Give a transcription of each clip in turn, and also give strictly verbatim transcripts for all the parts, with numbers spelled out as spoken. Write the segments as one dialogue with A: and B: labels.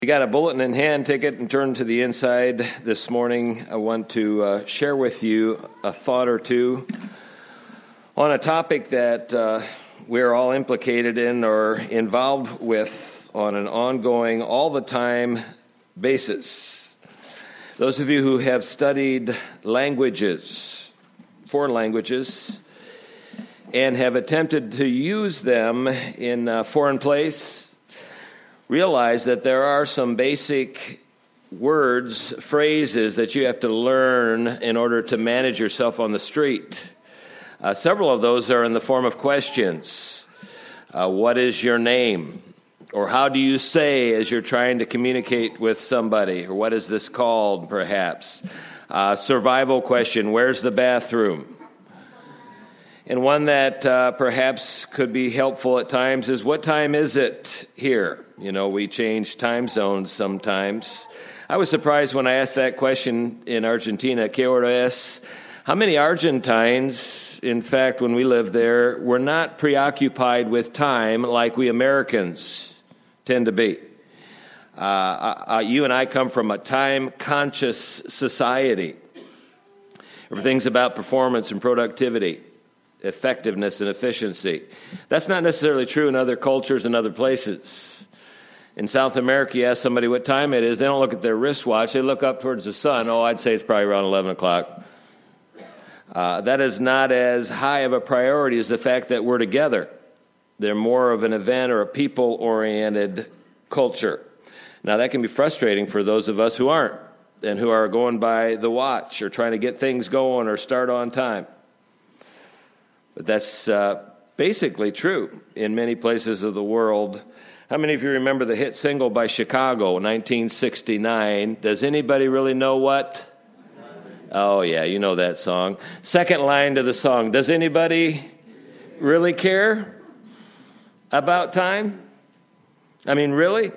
A: You got a bulletin in hand, take it and turn to the inside. This morning, I want to uh, share with you a thought or two on a topic that uh, we're all implicated in or involved with on an ongoing, all-the-time basis. Those of you who have studied languages, foreign languages, and have attempted to use them in a foreign place, realize that there are some basic words, phrases that you have to learn in order to manage yourself on the street. Uh, several of those are in the form of questions. Uh, what is your name? Or how do you say as you're trying to communicate with somebody? Or what is this called, perhaps? Uh, survival question, where's the bathroom? And one that uh, perhaps could be helpful at times is, what time is it here? You know, we change time zones sometimes. I was surprised when I asked that question in Argentina, ¿Qué hora es? How many Argentines, in fact, when we lived there, were not preoccupied with time like we Americans tend to be. Uh, uh, you and I come from a time-conscious society. Everything's about performance and productivity, effectiveness and efficiency. That's not necessarily true in other cultures and other places. In South America, you ask somebody what time it is, they don't look at their wristwatch, they look up towards the sun. Oh, I'd say it's probably around eleven o'clock. Uh, that is not as high of a priority as the fact that we're together. They're more of an event or a people-oriented culture. Now, that can be frustrating for those of us who aren't and who are going by the watch or trying to get things going or start on time. But that's uh, basically true in many places of the world. How many of you remember the hit single by Chicago, nineteen sixty-nine? Does anybody really know what? Oh, yeah, you know that song. Second line to the song. Does anybody really care about time? I mean, really?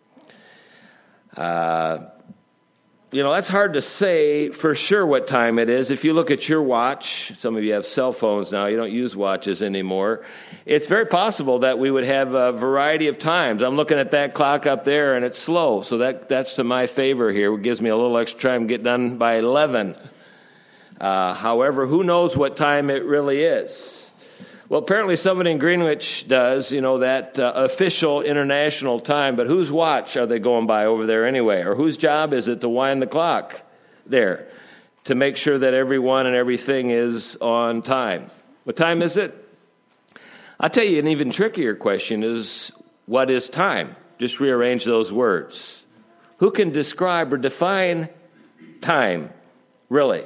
A: Uh, you know, that's hard to say for sure what time it is. If you look at your watch, some of you have cell phones now, you don't use watches anymore. It's very possible that we would have a variety of times. I'm looking at that clock up there, and it's slow, so that that's to my favor here. It gives me a little extra time to get done by eleven. Uh, however, who knows what time it really is? Well, apparently somebody in Greenwich does, you know, that uh, official international time, but whose watch are they going by over there anyway? Or whose job is it to wind the clock there to make sure that everyone and everything is on time? What time is it? I'll tell you an even trickier question is, what is time? Just rearrange those words. Who can describe or define time, really?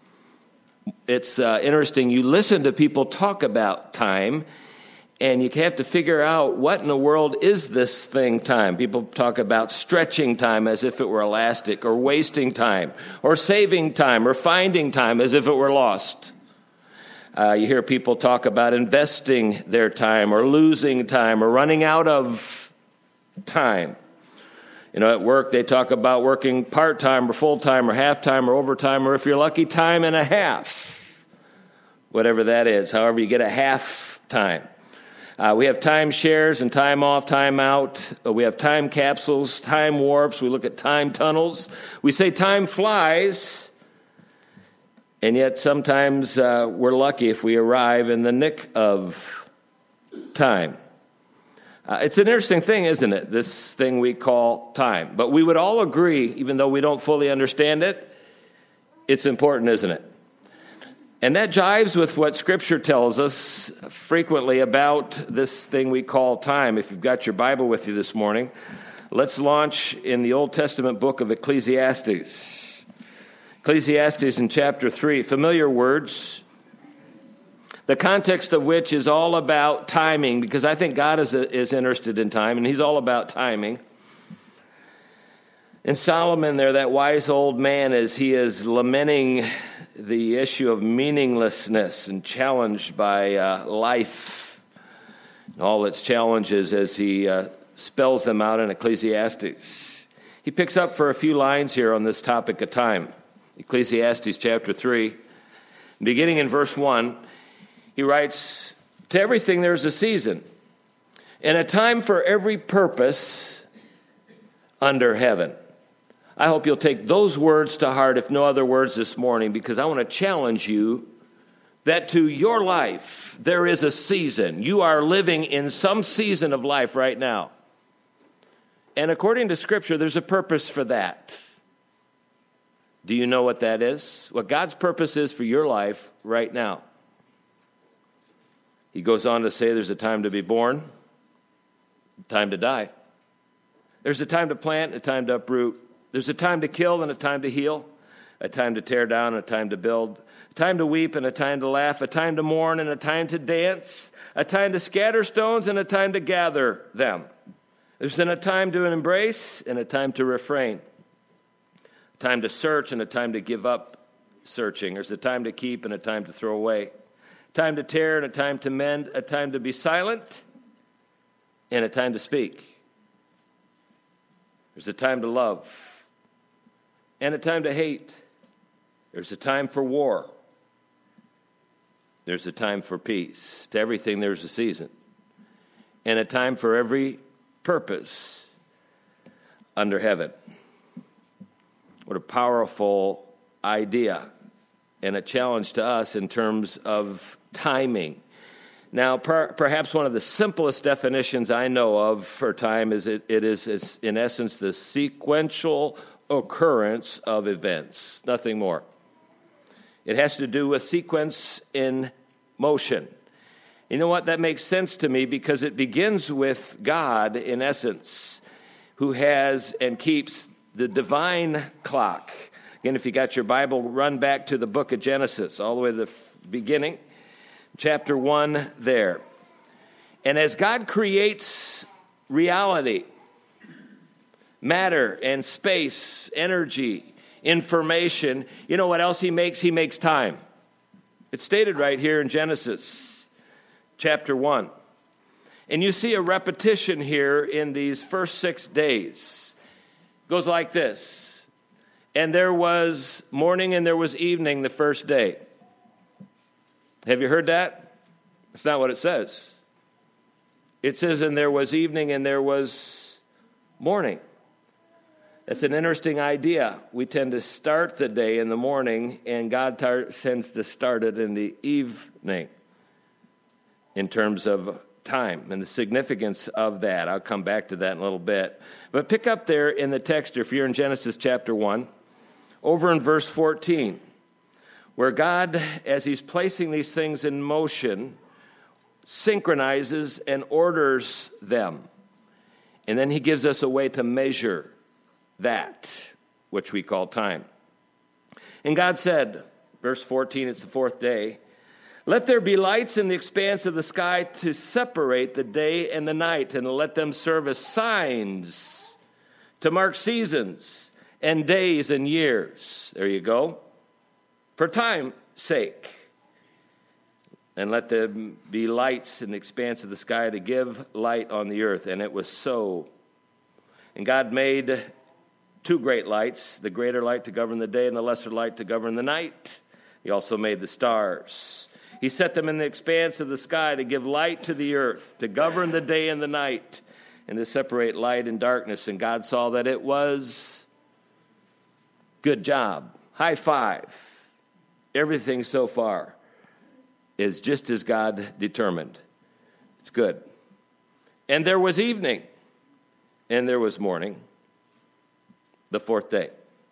A: It's uh, interesting. You listen to people talk about time, and you have to figure out what in the world is this thing, time. People talk about stretching time as if it were elastic, or wasting time, or saving time, or finding time as if it were lost. Uh, you hear people talk about investing their time, or losing time, or running out of time. You know, at work, they talk about working part-time or full-time or half-time or overtime, or if you're lucky, time and a half, whatever that is, however you get a half time. Uh, we have time shares and time off, time out. Uh, we have time capsules, time warps. We look at time tunnels. We say time flies, and yet sometimes uh, we're lucky if we arrive in the nick of time. Uh, it's an interesting thing, isn't it, this thing we call time? But we would all agree, even though we don't fully understand it, it's important, isn't it? And that jives with what Scripture tells us frequently about this thing we call time. If you've got your Bible with you this morning, let's launch in the Old Testament book of Ecclesiastes. Ecclesiastes in chapter three, familiar words, the context of which is all about timing, because I think God is, is interested in time, and he's all about timing. And Solomon there, that wise old man, as he is lamenting the issue of meaninglessness and challenged by uh, life, and all its challenges as he uh, spells them out in Ecclesiastes. He picks up for a few lines here on this topic of time. Ecclesiastes chapter three, beginning in verse one, he writes, "To everything there's a season, and a time for every purpose under heaven. I hope you'll take those words to heart, if no other words this morning, because I want to challenge you that to your life, there is a season. You are living in some season of life right now. And according to Scripture, there's a purpose for that. Do you know what that is? What God's purpose is for your life right now. He goes on to say there's a time to be born, a time to die. There's a time to plant, a time to uproot. There's a time to kill and a time to heal, a time to tear down and a time to build, a time to weep and a time to laugh, a time to mourn and a time to dance, a time to scatter stones and a time to gather them. There's then a time to embrace and a time to refrain, a time to search and a time to give up searching. There's a time to keep and a time to throw away, a time to tear and a time to mend, a time to be silent and a time to speak. There's a time to love and a time to hate. There's a time for war. There's a time for peace. To everything there's a season. And a time for every purpose under heaven. What a powerful idea and a challenge to us in terms of timing. Now, per, perhaps one of the simplest definitions I know of for time is it, it is, is, in essence, the sequential occurrence of events, nothing more. It has to do with sequence in motion. You know what? That makes sense to me because it begins with God, in essence, who has and keeps the divine clock. Again, if you got your Bible, run back to the book of Genesis, all the way to the beginning, chapter one there. And as God creates reality, matter and space, energy, information, you know what else he makes? He makes time. It's stated right here in Genesis chapter one. And you see a repetition here in these first six days. It goes like this. And there was morning and there was evening the first day. Have you heard that? That's not what it says. It says, and there was evening and there was morning. It's an interesting idea. We tend to start the day in the morning, and God tar- tends to start it in the evening in terms of time and the significance of that. I'll come back to that in a little bit. But pick up there in the text, if you're in Genesis chapter one, over in verse fourteen, where God, as he's placing these things in motion, synchronizes and orders them. And then he gives us a way to measure that, which we call time. And God said, verse fourteen, it's the fourth day, let there be lights in the expanse of the sky to separate the day and the night, and let them serve as signs to mark seasons and days and years. There you go. For time's sake. And let there be lights in the expanse of the sky to give light on the earth. And it was so. And God made two great lights, the greater light to govern the day and the lesser light to govern the night. He also made the stars. He set them in the expanse of the sky to give light to the earth, to govern the day and the night, and to separate light and darkness. And God saw that it was good job. High five. Everything so far is just as God determined. It's good. And there was evening, and there was morning, the fourth day.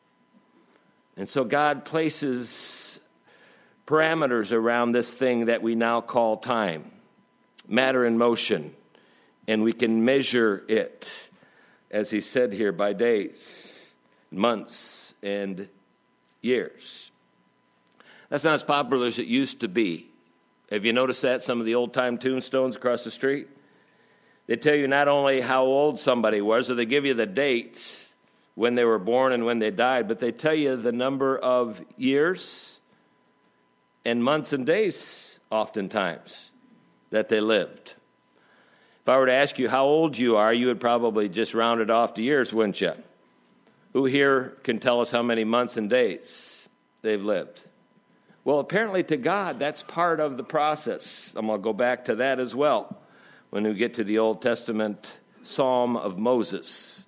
A: And so God places parameters around this thing that we now call time, matter in motion, and we can measure it, as he said here, by days, months, and years. That's not as popular as it used to be. Have you noticed that? Some of the old-time tombstones across the street? They tell you not only how old somebody was, or they give you the dates when they were born and when they died, but they tell you the number of years and months and days, oftentimes, that they lived. If I were to ask you how old you are, you would probably just round it off to years, wouldn't you? Who here can tell us how many months and days they've lived? Well, apparently to God, that's part of the process. I'm going to go back to that as well when we get to the Old Testament Psalm of Moses,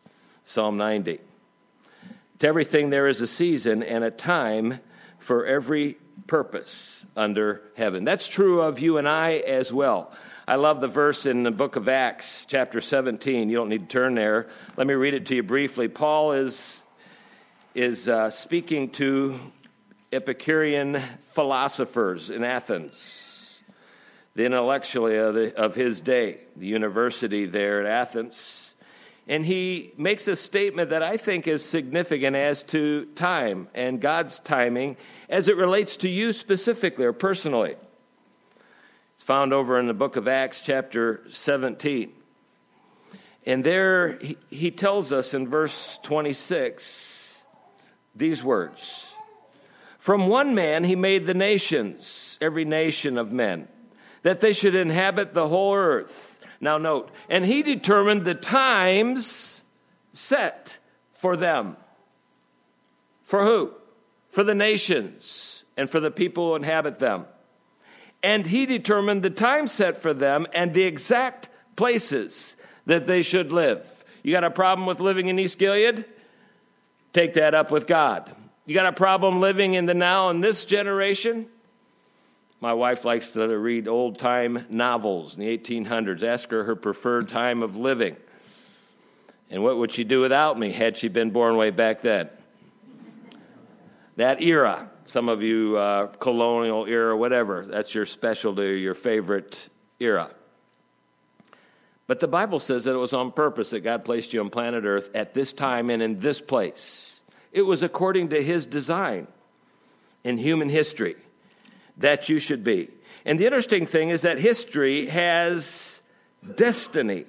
A: Psalm ninety. To everything there is a season and a time for every purpose under heaven. That's true of you and I as well. I love the verse in the book of Acts, chapter seventeen. You don't need to turn there. Let me read it to you briefly. Paul is, is uh, speaking to Epicurean philosophers in Athens, the intellectually of, the, of his day, the university there at Athens. And he makes a statement that I think is significant as to time and God's timing as it relates to you specifically or personally. It's found over in the book of Acts, chapter seventeen. And there he, he tells us in verse twenty-six these words. From one man he made the nations, every nation of men, that they should inhabit the whole earth. Now note, and he determined the times set for them. For who? For the nations and for the people who inhabit them. And he determined the time set for them and the exact places that they should live. You got a problem with living in East Gilead? Take that up with God. You got a problem living in the now in this generation? My wife likes to read old-time novels in the eighteen hundreds. Ask her her preferred time of living. And what would she do without me had she been born way back then? That era. Some of you, uh, colonial era, whatever. That's your specialty or your favorite era. But the Bible says that it was on purpose that God placed you on planet Earth at this time and in this place. It was according to his design in human history that you should be. And the interesting thing is that history has destiny.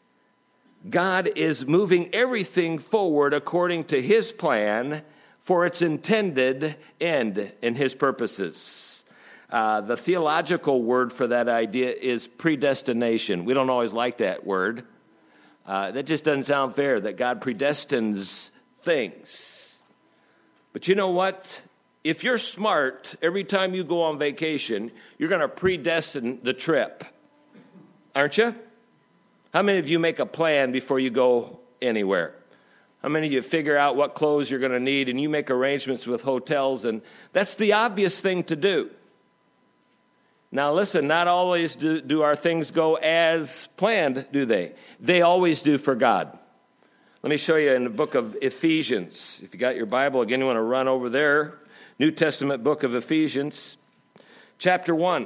A: God is moving everything forward according to his plan for its intended end and his purposes. Uh, the theological word for that idea is predestination. We don't always like that word. Uh, that just doesn't sound fair, that God predestines things. But you know what? If you're smart, every time you go on vacation, you're going to predestine the trip. Aren't you? How many of you make a plan before you go anywhere? How many of you figure out what clothes you're going to need and you make arrangements with hotels? And that's the obvious thing to do. Now listen, not always do, do our things go as planned, do they? They always do for God. Let me show you in the book of Ephesians. If you got your Bible, again, you want to run over there. New Testament book of Ephesians, chapter one.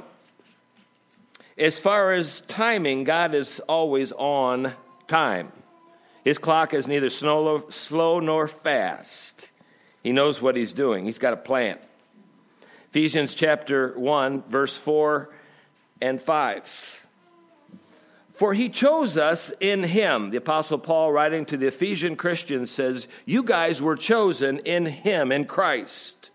A: As far as timing, God is always on time. His clock is neither slow nor fast. He knows what he's doing. He's got a plan. Ephesians chapter one, verse four and five. For he chose us in him. The Apostle Paul, writing to the Ephesian Christians, says, you guys were chosen in him, in Christ.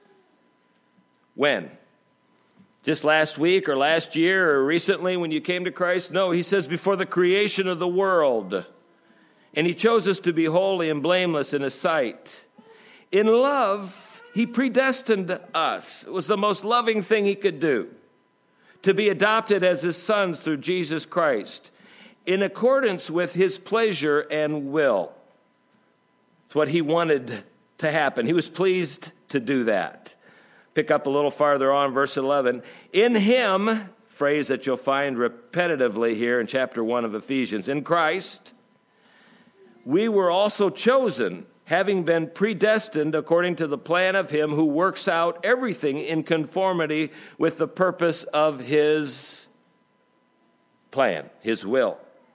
A: When? Just last week or last year or recently when you came to Christ? No, he says before the creation of the world. And he chose us to be holy and blameless in his sight. In love, he predestined us. It was the most loving thing he could do. To be adopted as his sons through Jesus Christ. In accordance with his pleasure and will. It's what he wanted to happen. He was pleased to do that. Pick up a little farther on, verse eleven. In him, phrase that you'll find repetitively here in chapter one of Ephesians. In Christ, we were also chosen, having been predestined according to the plan of him who works out everything in conformity with the purpose of his plan, his will,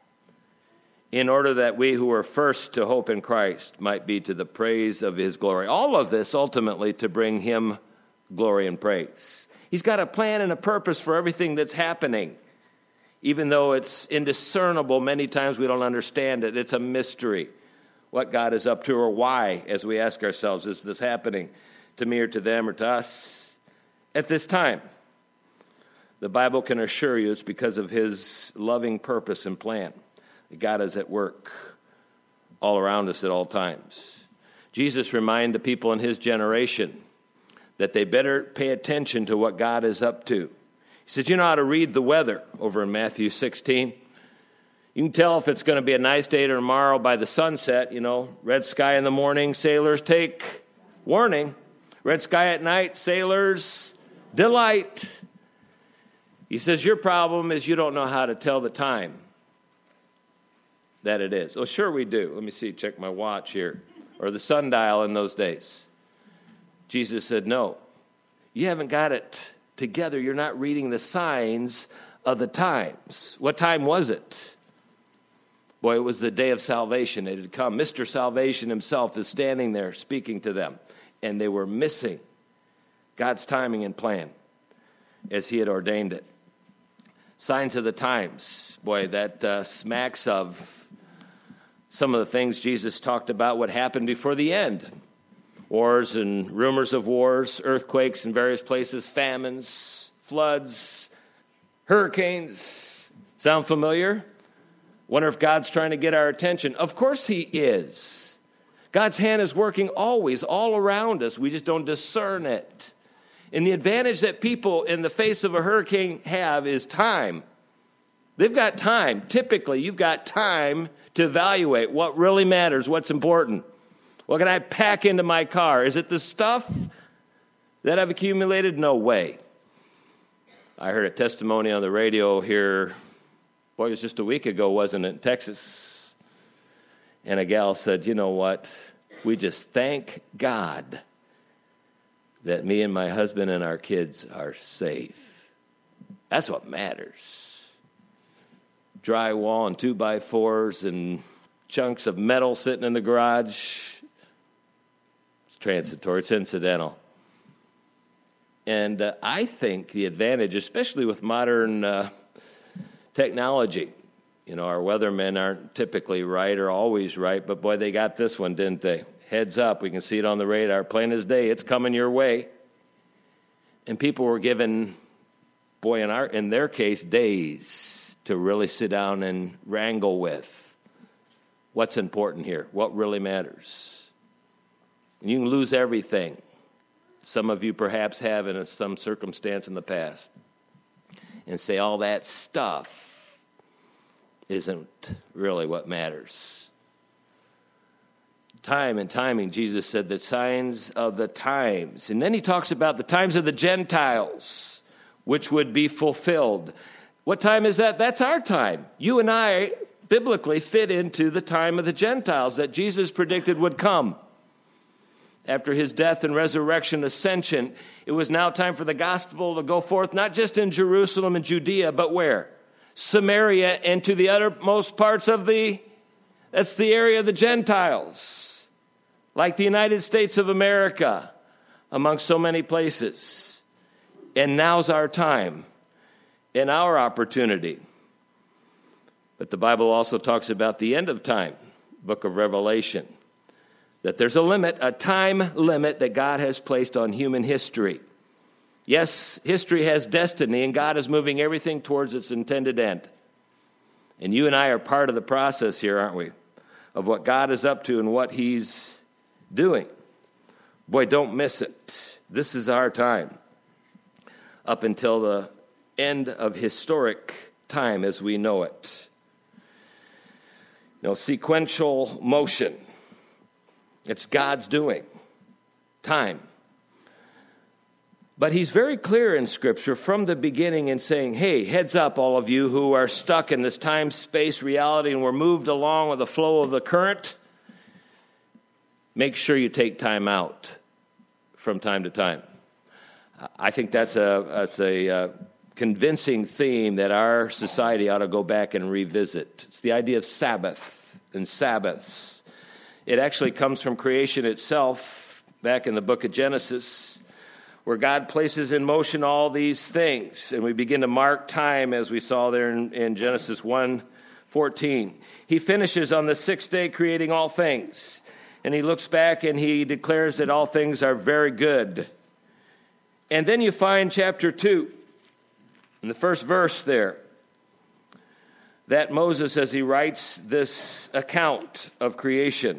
A: in order that we who are first to hope in Christ might be to the praise of his glory. All of this ultimately to bring him glory and praise. He's got a plan and a purpose for everything that's happening. Even though it's indiscernible, many times we don't understand it. It's a mystery what God is up to or why, as we ask ourselves, is this happening to me or to them or to us at this time? The Bible can assure you it's because of his loving purpose and plan. God is at work all around us at all times. Jesus reminded the people in his generation that they better pay attention to what God is up to. He said, you know how to read the weather over in Matthew sixteen. You can tell if it's going to be a nice day tomorrow by the sunset, you know. Red sky in the morning, sailors take warning. Red sky at night, sailors delight. He says, your problem is you don't know how to tell the time that it is. Oh, sure we do. Let me see, check my watch here. Or the sundial in those days. Jesus said, no, you haven't got it together. You're not reading the signs of the times. What time was it? Boy, it was the day of salvation. It had come. Mister Salvation himself is standing there speaking to them. And they were missing God's timing and plan as he had ordained it. Signs of the times. Boy, that uh, smacks of some of the things Jesus talked about what happened before the end. Wars and rumors of wars, earthquakes in various places, famines, floods, hurricanes. Sound familiar? Wonder if God's trying to get our attention. Of course he is. God's hand is working always, all around us. We just don't discern it. And the advantage that people in the face of a hurricane have is time. They've got time. Typically, you've got time to evaluate what really matters, what's important. What can I pack into my car? Is it the stuff that I've accumulated? No way. I heard a testimony on the radio here. Boy, it was just a week ago, wasn't it, in Texas? And a gal said, you know what? We just thank God that me and my husband and our kids are safe. That's what matters. Drywall and two-by-fours and chunks of metal sitting in the garage. It's transitory. It's incidental. And uh, I think the advantage, especially with modern uh, technology, you know, our weathermen aren't typically right or always right, but boy, they got this one, didn't they? Heads up, we can see it on the radar, plain as day, it's coming your way. And people were given, boy, in our in their case, days to really sit down and wrangle with what's important here, what really matters. And you can lose everything. Some of you perhaps have in some circumstance in the past, and say all that stuff isn't really what matters. Time and timing, Jesus said the signs of the times. And then he talks about the times of the Gentiles, which would be fulfilled. What time is that? That's our time. You and I biblically fit into the time of the Gentiles that Jesus predicted would come. After his death and resurrection, ascension, it was now time for the gospel to go forth, not just in Jerusalem and Judea, but where? Samaria and to the uttermost parts of the, that's the area of the Gentiles. Like the United States of America, among so many places. And now's our time and our opportunity. But the Bible also talks about the end of time, book of Revelation. That there's a limit, a time limit that God has placed on human history. Yes, history has destiny, and God is moving everything towards its intended end. And you and I are part of the process here, aren't we? Of what God is up to and what he's doing. Boy, don't miss it. This is our time. Up until the end of historic time as we know it. You know, sequential motion. It's God's doing. Time. But he's very clear in Scripture from the beginning in saying, hey, heads up all of you who are stuck in this time-space reality and we're moved along with the flow of the current. Make sure you take time out from time to time. I think that's a, that's a uh, convincing theme that our society ought to go back and revisit. It's the idea of Sabbath and Sabbaths. It actually comes from creation itself, back in the book of Genesis, where God places in motion all these things. And we begin to mark time, as we saw there in, in Genesis one fourteen. He finishes on the sixth day creating all things. And he looks back and he declares that all things are very good. And then you find chapter two, in the first verse there, that Moses, as he writes this account of creation,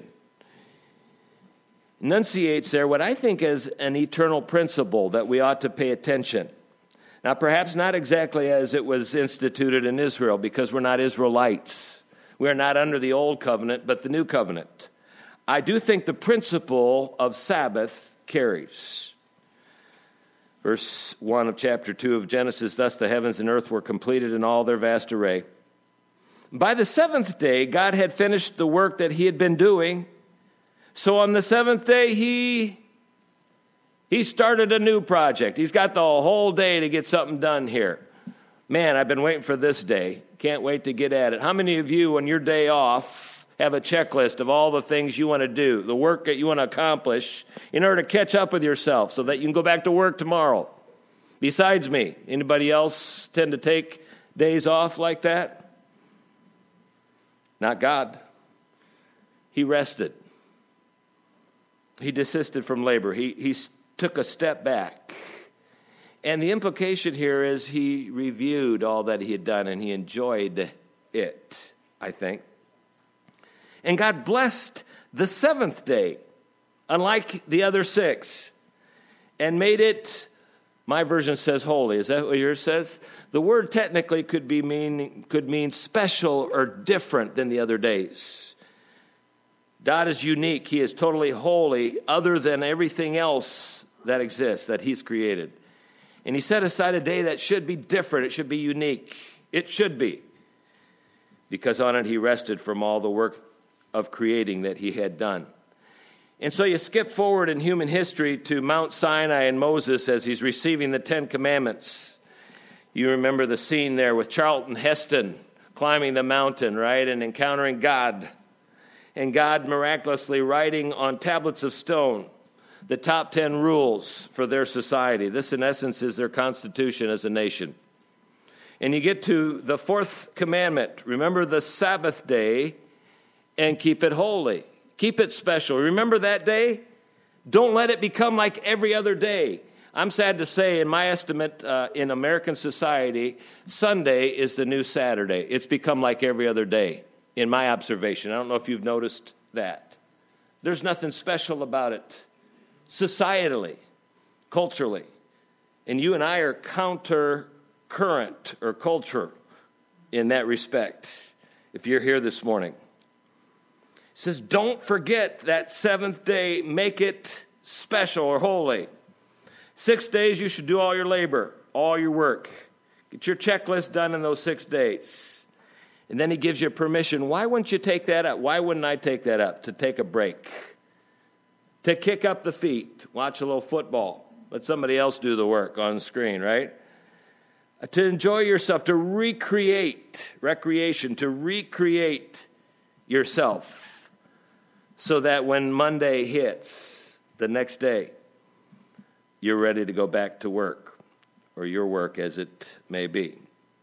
A: enunciates there what I think is an eternal principle that we ought to pay attention. Now, perhaps not exactly as it was instituted in Israel, because we're not Israelites. We are not under the old covenant, but the new covenant. I do think the principle of Sabbath carries. Verse one of chapter two of Genesis, thus the heavens and earth were completed in all their vast array. By the seventh day, God had finished the work that he had been doing. So on the seventh day, he, he started a new project. He's got the whole day to get something done here. Man, I've been waiting for this day. Can't wait to get at it. How many of you, on your day off, have a checklist of all the things you want to do, the work that you want to accomplish in order to catch up with yourself so that you can go back to work tomorrow? Besides me, anybody else tend to take days off like that? Not God. He rested. He desisted from labor. He, he took a step back. And the implication here is he reviewed all that he had done and he enjoyed it, I think. And God blessed the seventh day, unlike the other six, and made it, my version says holy. Is that what yours says? The word technically could be mean could mean special or different than the other days. God is unique. He is totally holy, other than everything else that exists, that he's created. And he set aside a day that should be different. It should be unique. It should be. Because on it he rested from all the work of creating that he had done. And so you skip forward in human history to Mount Sinai and Moses as he's receiving the Ten Commandments. You remember the scene there with Charlton Heston climbing the mountain, right, and encountering God. And God miraculously writing on tablets of stone the top ten rules for their society. This, in essence, is their constitution as a nation. And you get to the fourth commandment. Remember the Sabbath day and keep it holy. Keep it special. Remember that day? Don't let it become like every other day. I'm sad to say, in my estimate, uh, in American society, Sunday is the new Saturday. It's become like every other day, in my observation. I don't know if you've noticed that. There's nothing special about it, societally, culturally. And you and I are counter current or culture in that respect, if you're here this morning. It says, don't forget that seventh day, make it special or holy. Six days you should do all your labor, all your work. Get your checklist done in those six days. And then he gives you permission. Why wouldn't you take that up? Why wouldn't I take that up? To take a break. To kick up the feet, watch a little football. Let somebody else do the work on the screen, right? To enjoy yourself, to recreate, recreation, to recreate yourself so that when Monday hits, the next day, you're ready to go back to work, or your work as it may be.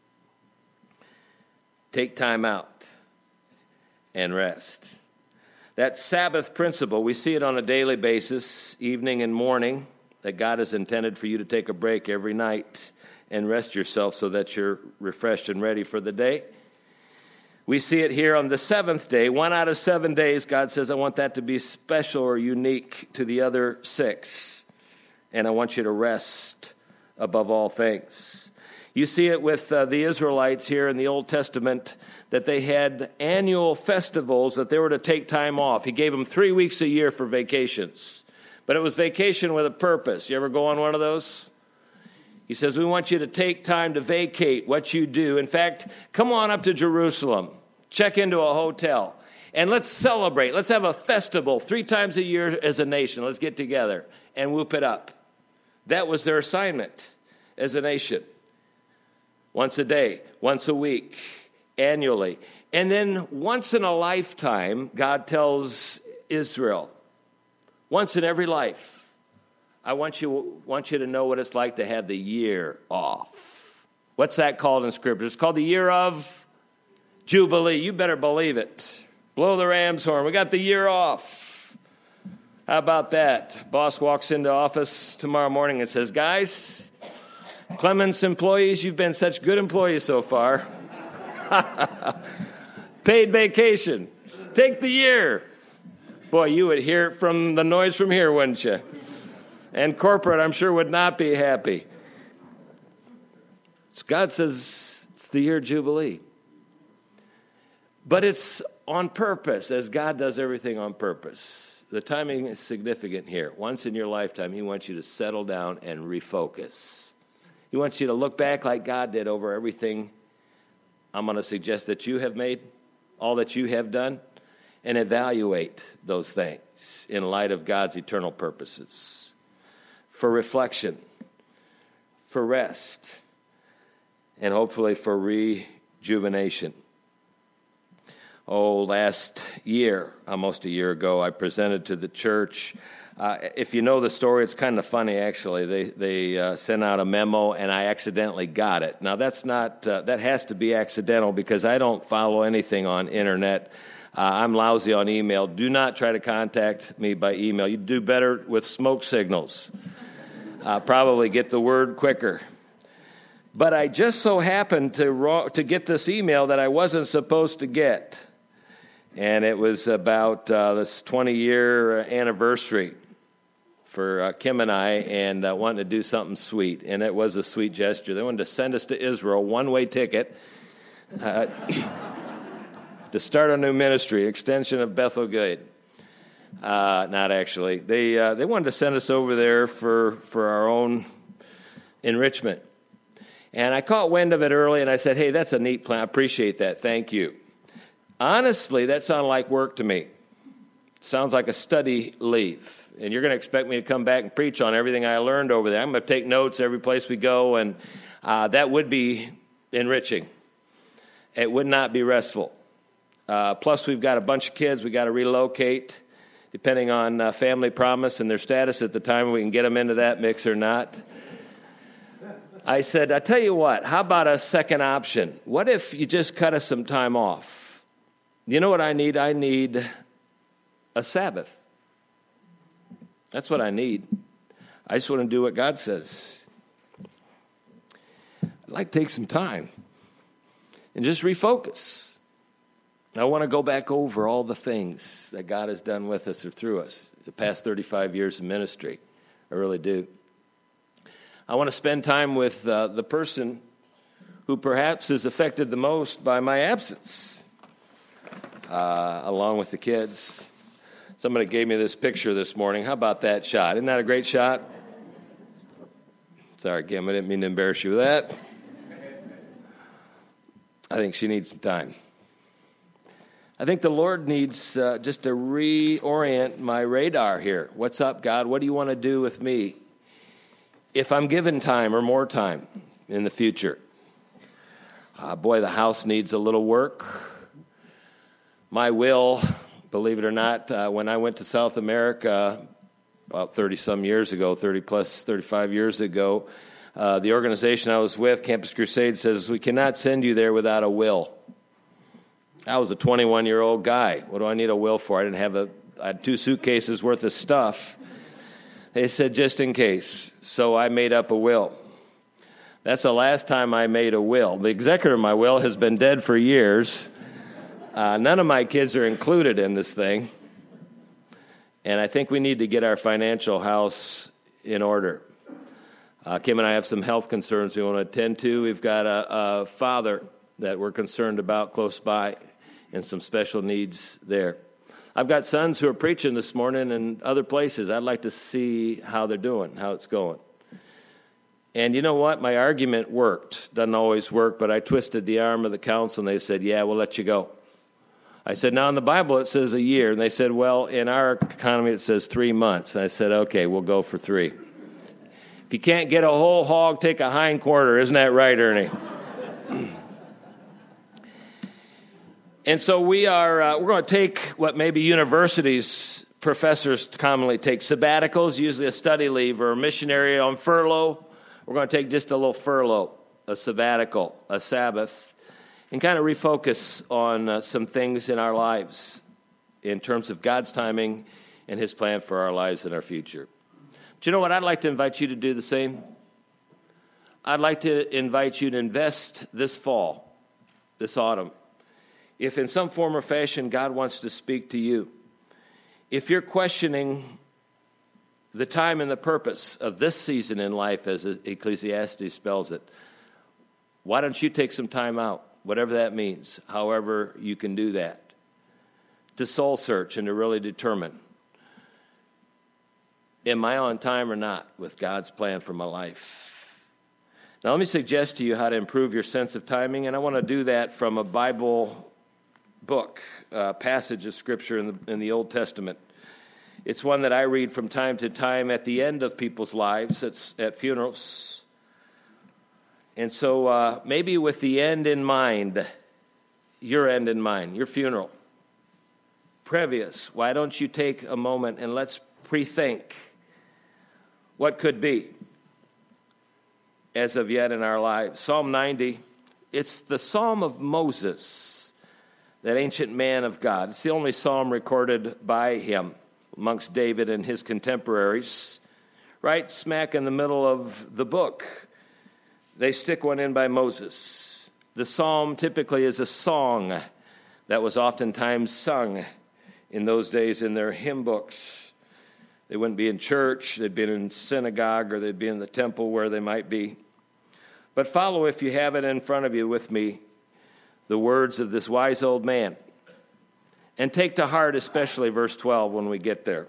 A: Take time out and rest. That Sabbath principle, we see it on a daily basis, evening and morning, that God has intended for you to take a break every night and rest yourself so that you're refreshed and ready for the day. We see it here on the seventh day. One out of seven days, God says, I want that to be special or unique to the other six. And I want you to rest above all things. You see it with uh, the Israelites here in the Old Testament, that they had annual festivals that they were to take time off. He gave them three weeks a year for vacations. But it was vacation with a purpose. You ever go on one of those? He says, we want you to take time to vacate what you do. In fact, come on up to Jerusalem, check into a hotel, and let's celebrate. Let's have a festival three times a year as a nation. Let's get together and whoop it up. That was their assignment as a nation. Once a day, once a week, annually. And then once in a lifetime, God tells Israel, once in every life, I want you, want you to know what it's like to have the year off. What's that called in Scripture? It's called the year of Jubilee. You better believe it. Blow the ram's horn. We got the year off. How about that? Boss walks into office tomorrow morning and says, guys, Clemens employees, you've been such good employees so far. Paid vacation. Take the year. Boy, you would hear it from the noise from here, wouldn't you? And corporate, I'm sure, would not be happy. So God says it's the year of Jubilee. But it's on purpose, as God does everything on purpose. The timing is significant here. Once in your lifetime, he wants you to settle down and refocus. He wants you to look back like God did over everything I'm going to suggest that you have made, all that you have done, and evaluate those things in light of God's eternal purposes. For reflection, for rest, and hopefully for rejuvenation. Oh, last year, almost a year ago, I presented to the church. Uh, if you know the story, it's kind of funny, actually. They they uh, sent out a memo, and I accidentally got it. Now, that's not uh, that has to be accidental because I don't follow anything on internet. Uh, I'm lousy on email. Do not try to contact me by email. You do better with smoke signals. Uh, probably get the word quicker. But I just so happened to ro- to get this email that I wasn't supposed to get. And it was about uh, this twenty-year anniversary for uh, Kim and I, and uh, wanting to do something sweet. And it was a sweet gesture. They wanted to send us to Israel, one-way ticket, uh, to start a new ministry, extension of Bethel Gilead. Uh, not actually. They uh, they wanted to send us over there for, for our own enrichment. And I caught wind of it early, and I said, hey, that's a neat plan. I appreciate that. Thank you. Honestly, that sounded like work to me. It sounds like a study leave. And you're going to expect me to come back and preach on everything I learned over there. I'm going to take notes every place we go, and uh, that would be enriching. It would not be restful. Uh, plus, we've got a bunch of kids we got to relocate, depending on uh, family promise and their status at the time. We can get them into that mix or not. I said, I tell you what, how about a second option? What if you just cut us some time off? You know what I need? I need a Sabbath. That's what I need. I just want to do what God says. I'd like to take some time and just refocus. I want to go back over all the things that God has done with us or through us the past thirty-five years of ministry. I really do. I want to spend time with uh, the person who perhaps is affected the most by my absence, uh, along with the kids. Somebody gave me this picture this morning. How about that shot? Isn't that a great shot? Sorry, Kim, I didn't mean to embarrass you with that. I think she needs some time. I think the Lord needs uh, just to reorient my radar here. What's up, God? What do you want to do with me if I'm given time or more time in the future? Uh, boy, the house needs a little work. My will, believe it or not, uh, when I went to South America about thirty-some years ago, thirty plus, thirty-five years ago, uh, the organization I was with, Campus Crusade, says we cannot send you there without a will. I was a twenty-one-year-old guy. What do I need a will for? I didn't have a, I had two suitcases worth of stuff. They said, just in case. So I made up a will. That's the last time I made a will. The executor of my will has been dead for years. Uh, none of my kids are included in this thing. And I think we need to get our financial house in order. Uh, Kim and I have some health concerns we want to attend to. We've got a, a father that we're concerned about close by and some special needs there. I've got sons who are preaching this morning in other places. I'd like to see how they're doing, how it's going. And you know what? My argument worked. Doesn't always work, but I twisted the arm of the council, and they said, yeah, we'll let you go. I said, now in the Bible it says a year. And they said, well, in our economy it says three months. And I said, okay, we'll go for three. If you can't get a whole hog, take a hind quarter. Isn't that right, Ernie? And so we are, uh, we're going to take what maybe universities, professors commonly take, sabbaticals, usually a study leave or a missionary on furlough. We're going to take just a little furlough, a sabbatical, a Sabbath, and kind of refocus on uh, some things in our lives in terms of God's timing and his plan for our lives and our future. But you know what? I'd like to invite you to do the same. I'd like to invite you to invest this fall, this autumn, if in some form or fashion God wants to speak to you. If you're questioning the time and the purpose of this season in life, as Ecclesiastes spells it, why don't you take some time out whatever that means, however you can do that, to soul search and to really determine, am I on time or not with God's plan for my life? Now, let me suggest to you how to improve your sense of timing, and I want to do that from a Bible book, a passage of Scripture in the, in the Old Testament. It's one that I read from time to time at the end of people's lives, at, at funerals. And so uh, maybe with the end in mind, your end in mind, your funeral, previous, why don't you take a moment and let's pre-think what could be as of yet in our lives. Psalm ninety, it's the Psalm of Moses, that ancient man of God. It's the only psalm recorded by him amongst David and his contemporaries, right smack in the middle of the book. They stick one in by Moses. The psalm typically is a song that was oftentimes sung in those days in their hymn books. They wouldn't be in church, they'd be in synagogue, or they'd be in the temple where they might be. But follow, if you have it in front of you with me, the words of this wise old man. And take to heart especially verse twelve when we get there.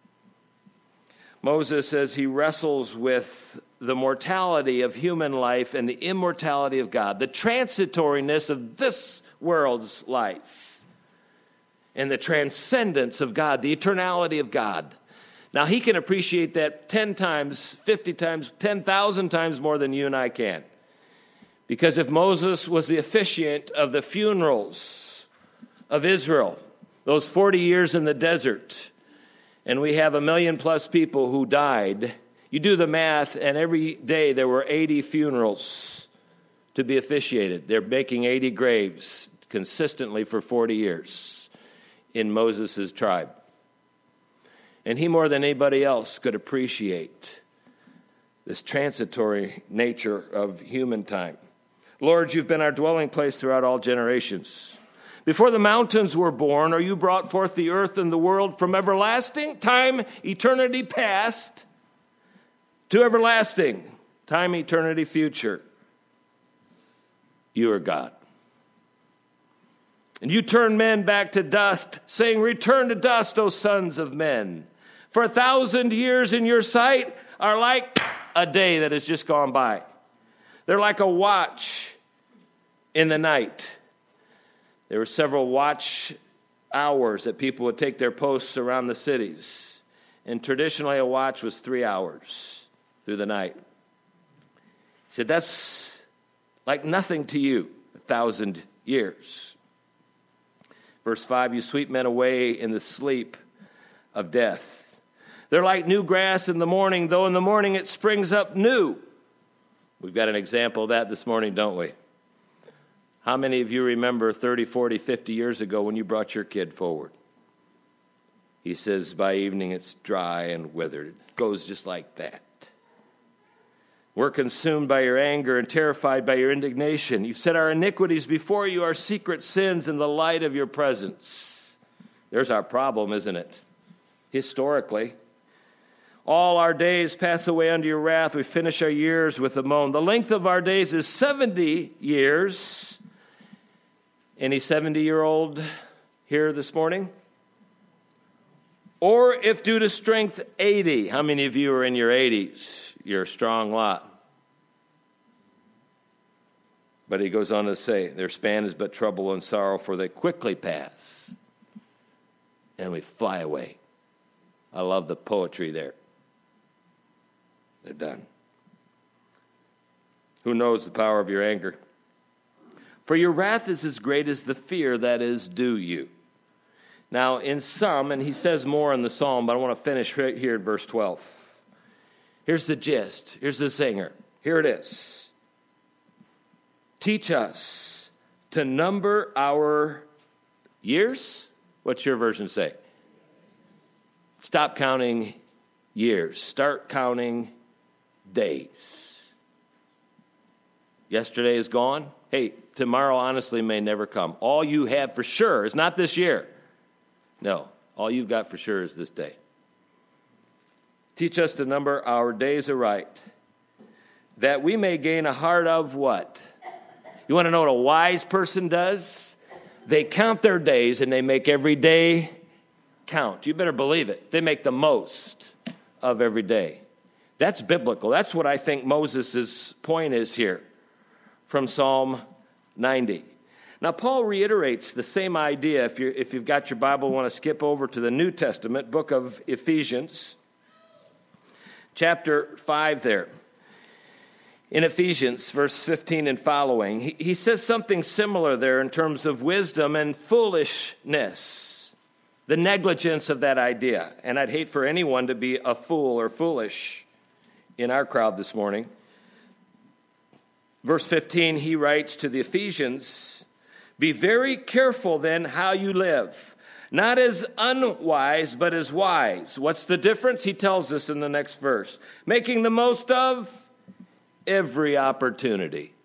A: Moses says he wrestles with the mortality of human life and the immortality of God, the transitoriness of this world's life, and the transcendence of God, the eternality of God. Now, he can appreciate that ten times, fifty times, ten thousand times more than you and I can. Because if Moses was the officiant of the funerals of Israel, those forty years in the desert, and we have a million plus people who died, you do the math, and every day there were eighty funerals to be officiated. They're making eighty graves consistently for forty years in Moses' tribe. And he, more than anybody else, could appreciate this transitory nature of human time. Lord, you've been our dwelling place throughout all generations. Before the mountains were born, or you brought forth the earth and the world, from everlasting time, eternity past, to everlasting time, eternity future, you are God. And you turn men back to dust, saying, return to dust, O sons of men. For a thousand years in your sight are like a day that has just gone by. They're like a watch in the night. There were several watch hours that people would take their posts around the cities. And traditionally a watch was three hours through the night. He said, that's like nothing to you, a thousand years. Verse five, you sweep men away in the sleep of death. They're like new grass in the morning, though in the morning it springs up new. We've got an example of that this morning, don't we? How many of you remember thirty, forty, fifty years ago when you brought your kid forward? He says, by evening it's dry and withered. It goes just like that. We're consumed by your anger and terrified by your indignation. You've set our iniquities before you, our secret sins in the light of your presence. There's our problem, isn't it? Historically, all our days pass away under your wrath. We finish our years with a moan. The length of our days is seventy years. Any seventy-year-old here this morning? Or if due to strength, eighty. How many of you are in your eighties? You're a strong lot. But he goes on to say, their span is but trouble and sorrow, for they quickly pass, and we fly away. I love the poetry there. They're done. Who knows the power of your anger? For your wrath is as great as the fear that is due you. Now, in some, and he says more in the psalm, but I want to finish right here at verse twelve. Here's the gist. Here's the singer. Here it is. Teach us to number our years. What's your version say? Stop counting years. Start counting days. Yesterday is gone. Hey, tomorrow honestly may never come. All you have for sure is not this year. No, all you've got for sure is this day. Teach us to number our days aright, that we may gain a heart of what? You want to know what a wise person does? They count their days and they make every day count. You better believe it. They make the most of every day. That's biblical. That's what I think Moses' point is here from Psalm ninety. Now, Paul reiterates the same idea. If, you're, if you've got your Bible, want to skip over to the New Testament, book of Ephesians, chapter five there. In Ephesians, verse fifteen and following, he, he says something similar there in terms of wisdom and foolishness, the negligence of that idea. And I'd hate for anyone to be a fool or foolish in our crowd this morning. Verse fifteen, he writes to the Ephesians, "Be very careful then how you live, not as unwise, but as wise." What's the difference? He tells us in the next verse. "Making the most of every opportunity."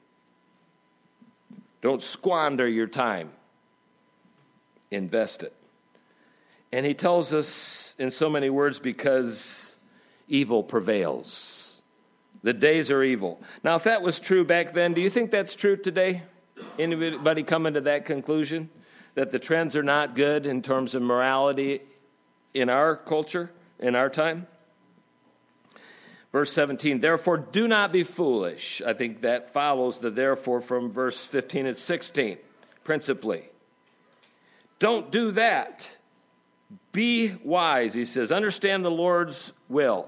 A: Don't squander your time. Invest it. And he tells us in so many words, because evil prevails. The days are evil. Now, if that was true back then, do you think that's true today? Anybody coming to that conclusion? That the trends are not good in terms of morality in our culture, in our time? Verse seventeen, "Therefore do not be foolish." I think that follows the therefore from verse fifteen and sixteen, principally. Don't do that. Be wise, he says. Understand the Lord's will.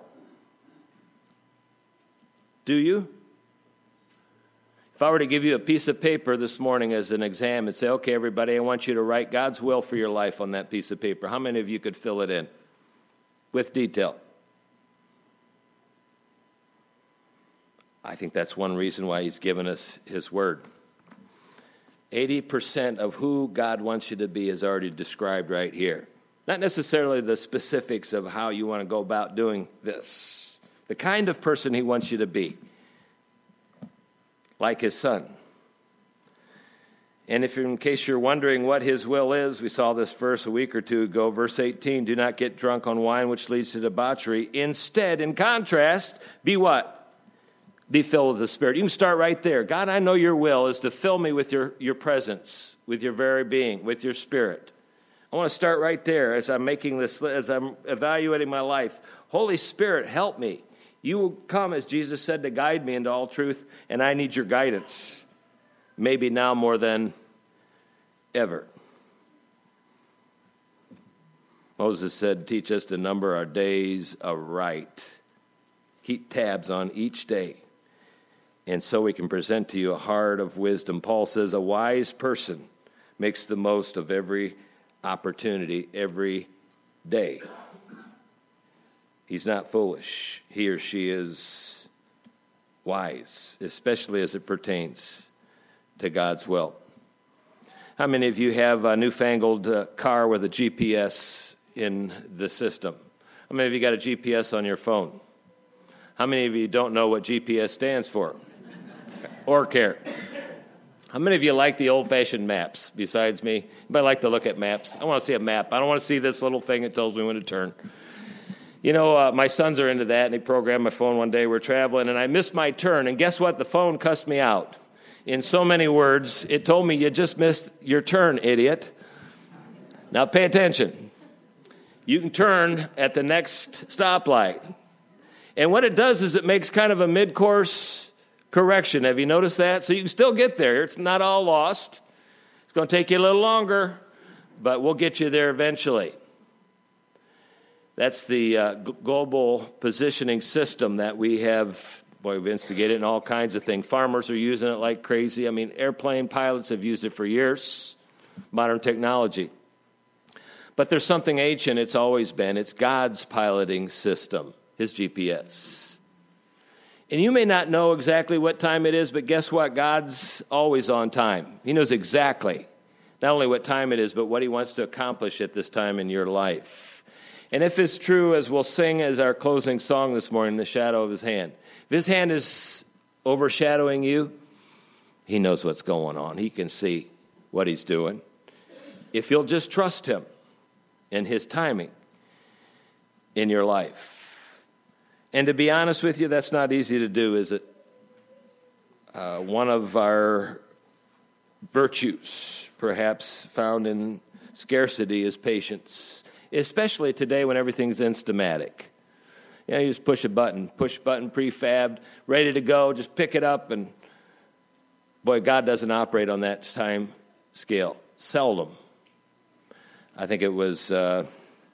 A: Do you? If I were to give you a piece of paper this morning as an exam and say, okay, everybody, I want you to write God's will for your life on that piece of paper, how many of you could fill it in with detail? I think that's one reason why he's given us his word. eighty percent of who God wants you to be is already described right here. Not necessarily the specifics of how you want to go about doing this. The kind of person he wants you to be. Like his son. And if, in case you're wondering what his will is, we saw this verse a week or two ago, verse eighteen, "Do not get drunk on wine, which leads to debauchery. Instead, in contrast, be what? Be filled with the Spirit." You can start right there. God, I know your will is to fill me with your, your presence, with your very being, with your Spirit. I want to start right there as I'm making this, as I'm evaluating my life. Holy Spirit, help me. You will come, as Jesus said, to guide me into all truth, and I need your guidance, maybe now more than ever. Moses said, teach us to number our days aright. Keep tabs on each day, and so we can present to you a heart of wisdom. Paul says a wise person makes the most of every opportunity every day. He's not foolish. He or she is wise, especially as it pertains to God's will. How many of you have a newfangled uh, car with a G P S in the system? How many of you got a G P S on your phone? How many of you don't know what G P S stands for or care? How many of you like the old-fashioned maps besides me? Anybody like to look at maps? I want to see a map. I don't want to see this little thing that tells me when to turn. You know, uh, my sons are into that, and they programmed my phone one day. We're traveling, and I missed my turn. And guess what? The phone cussed me out. In so many words, it told me, you just missed your turn, idiot. Now pay attention. You can turn at the next stoplight. And what it does is it makes kind of a mid-course correction. Have you noticed that? So you can still get there. It's not all lost. It's going to take you a little longer, but we'll get you there eventually. That's the uh, g- global positioning system that we have. Boy, we've instigated in all kinds of things. Farmers are using it like crazy. I mean, airplane pilots have used it for years. Modern technology. But there's something ancient it's always been. It's God's piloting system, his G P S. And you may not know exactly what time it is, but guess what? God's always on time. He knows exactly not only what time it is, but what he wants to accomplish at this time in your life. And if it's true, as we'll sing as our closing song this morning, the shadow of his hand. If his hand is overshadowing you, he knows what's going on. He can see what he's doing. If you'll just trust him and his timing in your life. And to be honest with you, that's not easy to do, is it? Uh, one of our virtues, perhaps found in scarcity, is patience, especially today when everything's instamatic. You know, you just push a button, push button, prefabbed, ready to go, just pick it up, and boy, God doesn't operate on that time scale. Seldom. I think it was, uh,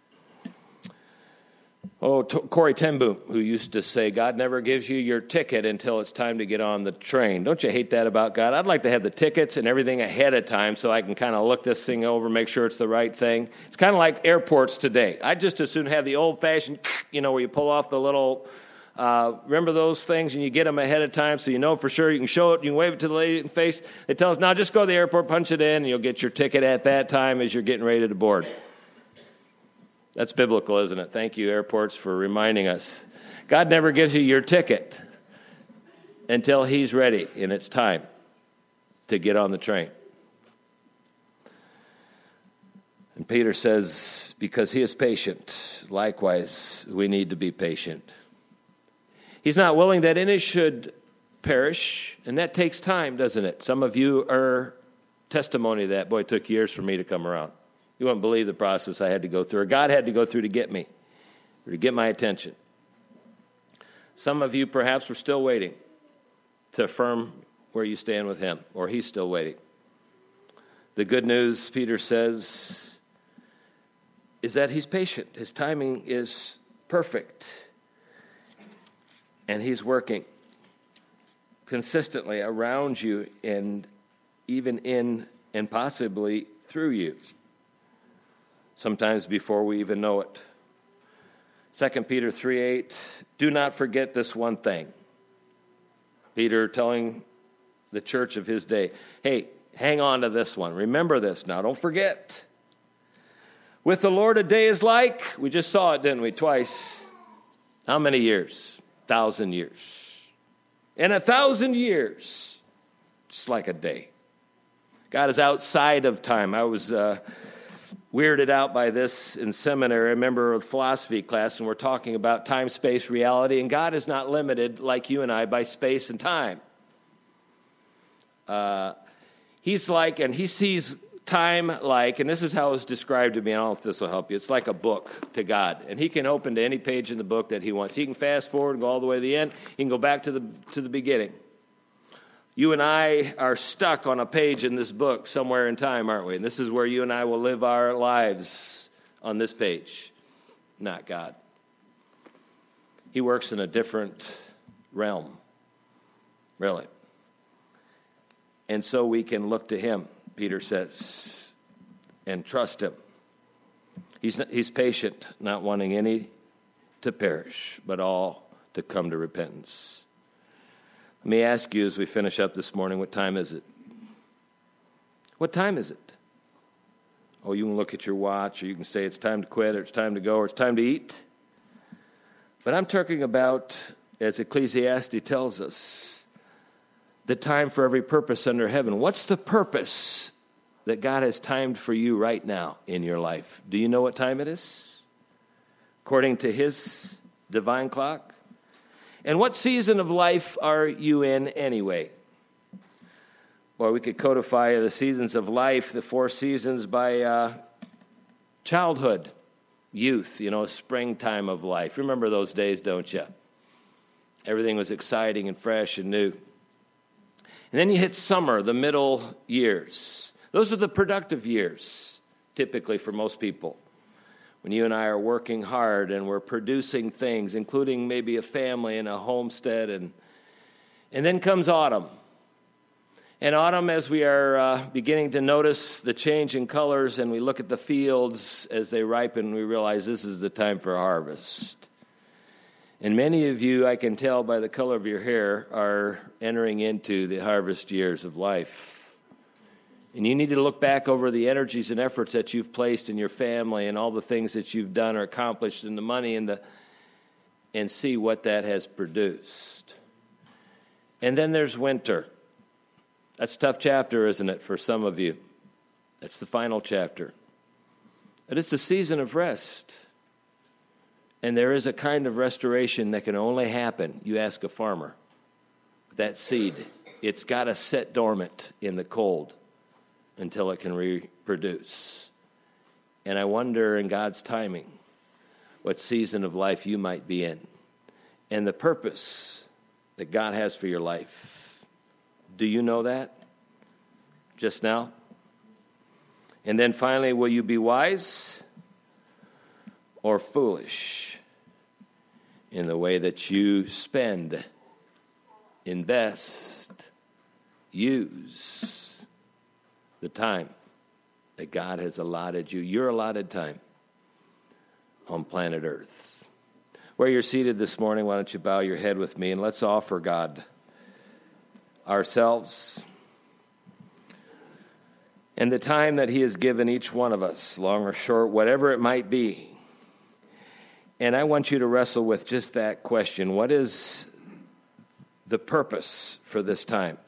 A: oh, T- Corey ten Boom, who used to say, God never gives you your ticket until it's time to get on the train. Don't you hate that about God? I'd like to have the tickets and everything ahead of time so I can kind of look this thing over, make sure it's the right thing. It's kind of like airports today. I'd just as soon have the old-fashioned, you know, where you pull off the little, uh, remember those things, and you get them ahead of time so you know for sure. You can show it, you can wave it to the lady in the face. They tell us, now just go to the airport, punch it in, and you'll get your ticket at that time as you're getting ready to board. That's biblical, isn't it? Thank you, airports, for reminding us. God never gives you your ticket until he's ready and it's time to get on the train. And Peter says, because he is patient, likewise, we need to be patient. He's not willing that any should perish, and that takes time, doesn't it? Some of you are testimony to that. Boy, it took years for me to come around. You wouldn't believe the process I had to go through, or God had to go through to get me, or to get my attention. Some of you perhaps were still waiting to affirm where you stand with him, or he's still waiting. The good news, Peter says, is that he's patient. His timing is perfect, and he's working consistently around you and even in and possibly through you. Sometimes before we even know it. Second Peter three eight, do not forget this one thing. Peter telling the church of his day, hey, hang on to this one. Remember this now, don't forget. With the Lord, a day is like, we just saw it, didn't we, twice. How many years? A thousand years. In a thousand years, just like a day. God is outside of time. I was... Uh, weirded out by this in seminary. I remember a philosophy class, and we're talking about time, space, reality, and God is not limited, like you and I, by space and time. Uh, he's like, and he sees time like, and this is how it's described to me, I don't know if this will help you, it's like a book to God, and he can open to any page in the book that he wants. He can fast forward and go all the way to the end. He can go back to the to the beginning. You and I are stuck on a page in this book somewhere in time, aren't we? And this is where you and I will live our lives, on this page, not God. He works in a different realm, really. And so we can look to him, Peter says, and trust him. He's, he's patient, not wanting any to perish, but all to come to repentance. Let me ask you as we finish up this morning, what time is it? What time is it? Oh, you can look at your watch, or you can say it's time to quit, or it's time to go, or it's time to eat. But I'm talking about, as Ecclesiastes tells us, the time for every purpose under heaven. What's the purpose that God has timed for you right now in your life? Do you know what time it is? According to his divine clock? And what season of life are you in anyway? Well, we could codify the seasons of life, the four seasons, by uh, childhood, youth, you know, springtime of life. Remember those days, don't you? Everything was exciting and fresh and new. And then you hit summer, the middle years. Those are the productive years, typically for most people. When you and I are working hard and we're producing things, including maybe a family and a homestead. And, and then comes autumn. And autumn, as we are uh, beginning to notice the change in colors and we look at the fields as they ripen, we realize this is the time for harvest. And many of you, I can tell by the color of your hair, are entering into the harvest years of life. And you need to look back over the energies and efforts that you've placed in your family and all the things that you've done or accomplished and the money and the and see what that has produced. And then there's winter. That's a tough chapter, isn't it, for some of you? That's the final chapter. But it's a season of rest. And there is a kind of restoration that can only happen. You ask a farmer. That seed, it's got to sit dormant in the cold. until it can reproduce. And I wonder, in God's timing, what season of life you might be in and the purpose that God has for your life. Do you know that just now? And then finally, will you be wise or foolish in the way that you spend, invest, use the time that God has allotted you, your allotted time on planet Earth? Where you're seated this morning, why don't you bow your head with me and let's offer God ourselves and the time that he has given each one of us, long or short, whatever it might be. And I want you to wrestle with just that question. What is the purpose for this time?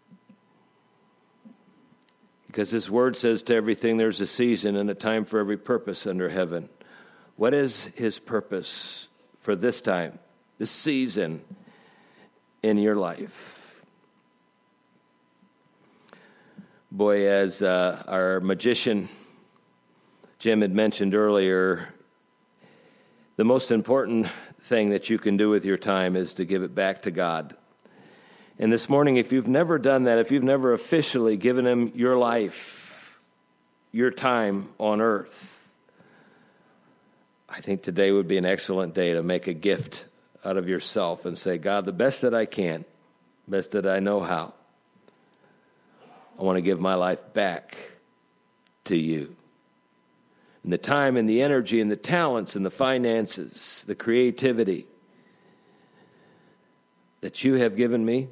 A: Because his word says to everything there's a season and a time for every purpose under heaven. What is his purpose for this time, this season in your life? Boy, as uh, our magician Jim had mentioned earlier, the most important thing that you can do with your time is to give it back to God. And this morning, if you've never done that, if you've never officially given him your life, your time on earth, I think today would be an excellent day to make a gift out of yourself and say, God, the best that I can, best that I know how, I want to give my life back to you. And the time and the energy and the talents and the finances, the creativity that you have given me,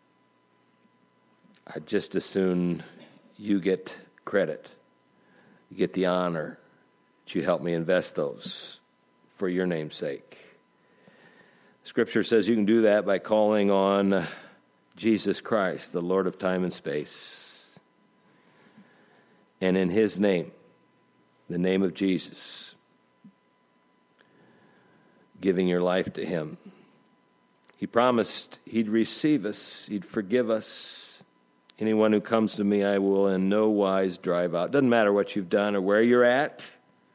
A: I'd just as soon you get credit, you get the honor that you help me invest those for your name's sake. Scripture says you can do that by calling on Jesus Christ, the Lord of time and space. And in his name, the name of Jesus, giving your life to him. He promised he'd receive us, he'd forgive us. Anyone who comes to me, I will in no wise drive out. Doesn't matter what you've done or where you're at.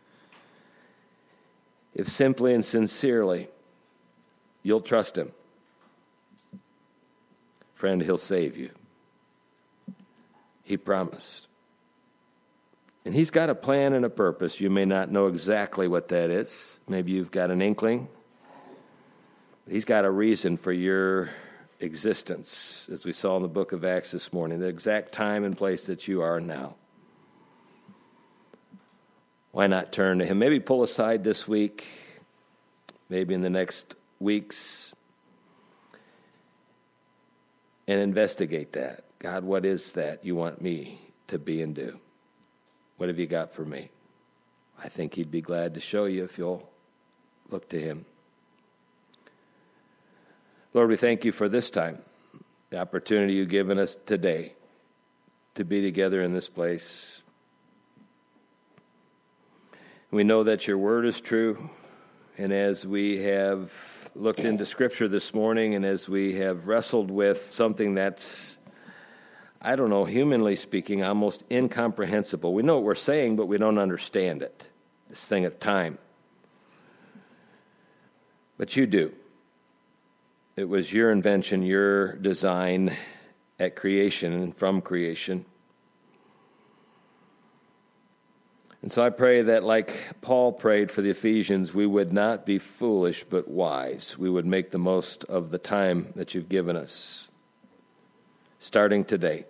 A: If simply and sincerely you'll trust him, friend, he'll save you. He promised. And he's got a plan and a purpose. You may not know exactly what that is. Maybe you've got an inkling. He's got a reason for your existence, as we saw in the book of Acts this morning, the exact time and place that you are now. Why not turn to him? Maybe pull aside this week, maybe in the next weeks, and investigate that. God, what is that you want me to be and do? What have you got for me? I think he'd be glad to show you if you'll look to him. Lord, we thank you for this time, the opportunity you've given us today to be together in this place. We know that your word is true, and as we have looked into Scripture this morning and as we have wrestled with something that's, I don't know, humanly speaking, almost incomprehensible. We know what we're saying, but we don't understand it, this thing of time. But you do. It was your invention, your design at creation and from creation. And so I pray that, like Paul prayed for the Ephesians, we would not be foolish but wise. We would make the most of the time that you've given us, starting today.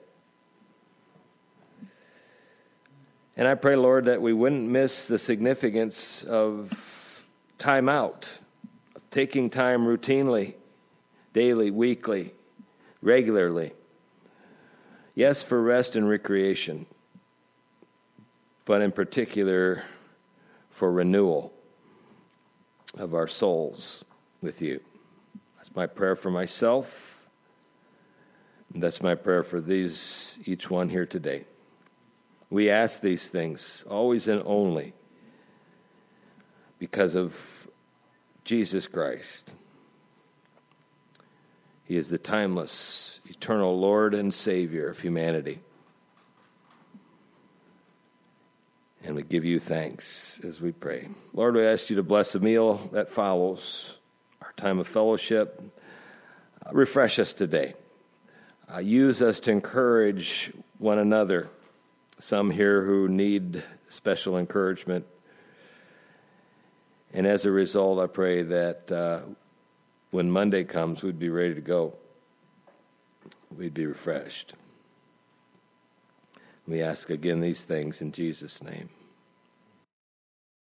A: And I pray, Lord, that we wouldn't miss the significance of time out, of taking time routinely, daily, weekly, regularly. Yes, for rest and recreation, but in particular for renewal of our souls with you. That's my prayer for myself, and that's my prayer for these, each one here today. We ask these things always and only because of Jesus Christ. He is the timeless, eternal Lord and Savior of humanity. And we give you thanks as we pray. Lord, we ask you to bless the meal that follows, our time of fellowship. Uh, refresh us today. Uh, use us to encourage one another. Some here who need special encouragement. And as a result, I pray that uh, when Monday comes, we'd be ready to go. We'd be refreshed. We ask again these things in Jesus' name.